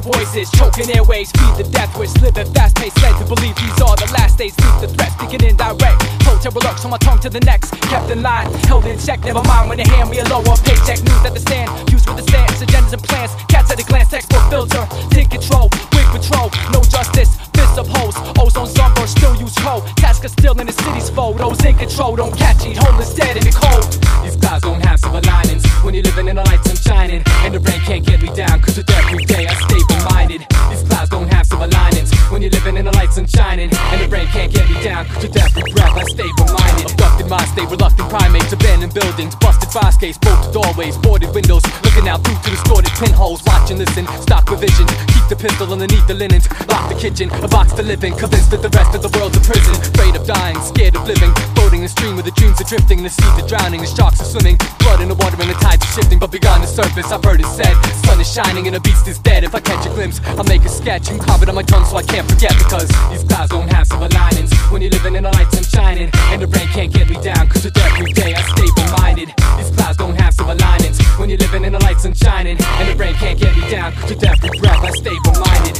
voices, choking airways, feed the death wish, living fast-paced, led to believe these are the last days. Meet the threat, speaking indirect. Told terror lurks on my tongue to the next. Kept in line, held in check. Never mind when they hand me a lower paycheck. News at the stand, used with the stance, agendas and plans. Cats at a glance, textbook filter. Take control, wig patrol, no justice. Fists of hoes, ozone sunburst, still use coal. Task is still in the city's foe. Those in control don't catch it. Home is dead in the cold. These clouds don't have silver linings. When you're living in the lights, I'm shining. And the rain can't get me down, cause with every day I stay reminded. These clouds don't have silver linings. When you're living in the lights, I'm shining. And the rain can't get me down, cause with every breath I stay reminded. Abducted minds, stay reluctant primates. Abandoned buildings, busted fire escapes, bolted doorways, boarded windows. Looking out through to distorted pinholes. Watch and listen, stock revisions. Keep the pistol underneath the linens. Lock the kitchen, a box to live in. Convinced that the rest of the world's a prison. Afraid of dying, scared of living. Floating in the stream where the dreams are drifting. The seas are drowning, the sharks are swimming. Blood in the water and the tides are shifting. But beyond the surface, I've heard it said, sun is shining and a beast is dead. If I catch a glimpse, I'll make a sketch and carve it on my tongue so I can't forget. Because these clouds don't have silver linings. When you're living in the lights, I'm shining. And the rain can't get me down, cause with every day I stay reminded. These clouds don't have silver linings. When you're living in the lights, I'm shining. And the rain can't get me down, cause with every breath I stay reminded.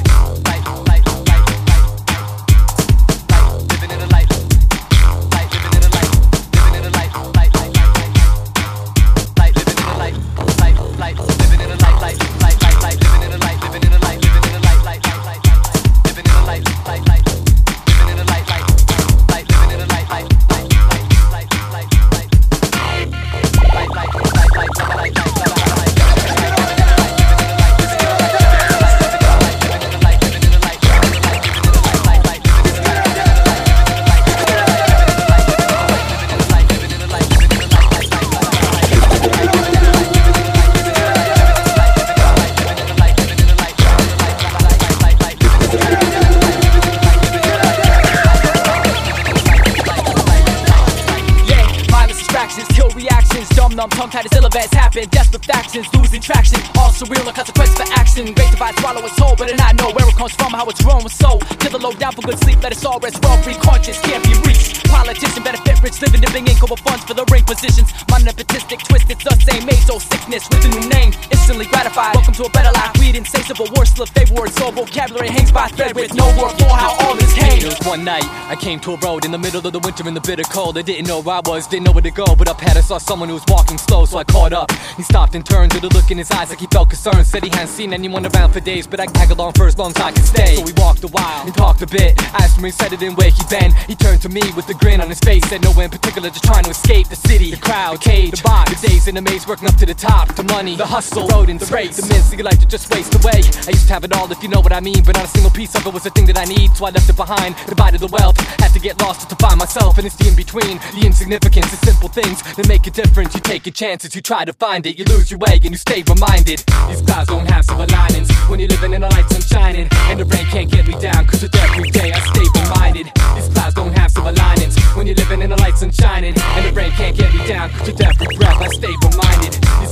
Numb, tongue-tied as ill events happen. Desperate factions, losing traction. All surreal, a consequence for action. Great divide, swallow its whole, but it not know where it comes from, how it's grown with soul. Kill the load down for good sleep, let us all rest well free. Conscious can't be reached. Politician benefit rich, living dipping ink over funds for the ring positions. Mind nepotistic, twisted, the same age, old sickness with a new name. Instantly gratified. Welcome to a better life. Weed insatiable, worst of favor words. So vocabulary hangs by thread with no word for how all this came. It was one night, I came to a road in the middle of the winter in the bitter cold. I didn't know where I was, didn't know where to go, but up ahead I saw someone who was walking slow, so I caught up. He stopped and turned with a look in his eyes like he felt concerned. Said he hadn't seen anyone around for days, but I tag along for as long as I could stay. So we walked a while and talked a bit. Asked him, he said it in where he'd been. He turned to me with a grin on his face. Said nowhere in particular, just trying to escape the city, the crowd, the cage, the box, the days in the maze, working up to the top. The money, the hustle, the road and the race, the minutes that you like to just waste away. I used to have it all, if you know what I mean, but not a single piece of it was the thing that I need. So I left it behind, divided the wealth. Had to get lost to find myself, and it's the in-between, the insignificance, the simple things that make a difference. You take your chances, you try to find it, you lose your way and you stay reminded. These clouds don't have silver linings. When you're living in the lights, I'm shining. And the rain can't get me down, cause with every day I stay reminded. These clouds don't have silver linings. When you're living in the lights, I'm shining. And the rain can't get me down, cause with every breath I stay reminded.